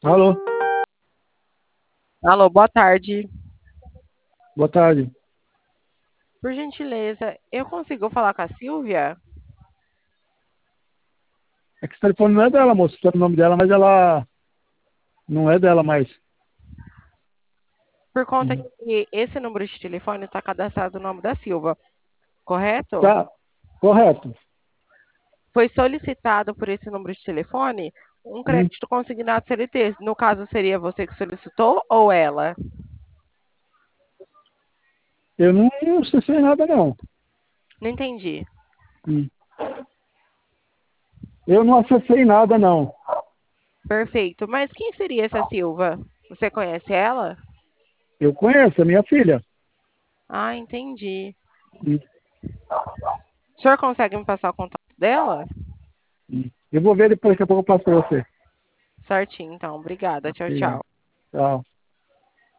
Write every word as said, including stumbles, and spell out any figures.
Alô, Alô, boa tarde. boa tarde. Por gentileza, eu consigo falar com a Silvia? É que esse telefone não é dela, moço. Tá o nome dela, mas ela não é dela mais. Por conta Uhum. que esse número de telefone está cadastrado no nome da Silva, correto? Tá, correto. Foi solicitado por esse número de telefone um Hum, crédito consignado C L T. No caso, seria você que solicitou ou ela? eu não, não acessei nada, não. Não entendi. Hum. Eu não acessei nada, não. Perfeito. Mas quem seria essa Silva? Você conhece ela? Eu conheço, é minha filha. Ah, entendi. Hum, O senhor consegue me passar o contato dela? hum. Eu vou ver depois, daqui a pouco eu passo para você. Certinho, então. Obrigada. Tchau, Obrigado. tchau. Tchau.